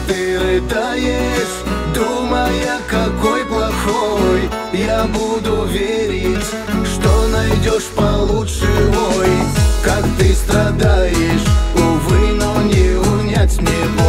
ты рыдаешь, думая, какой плохой, я буду верить, что найдешь получше. Ой, как ты страдаешь, увы, но не унять мне боль.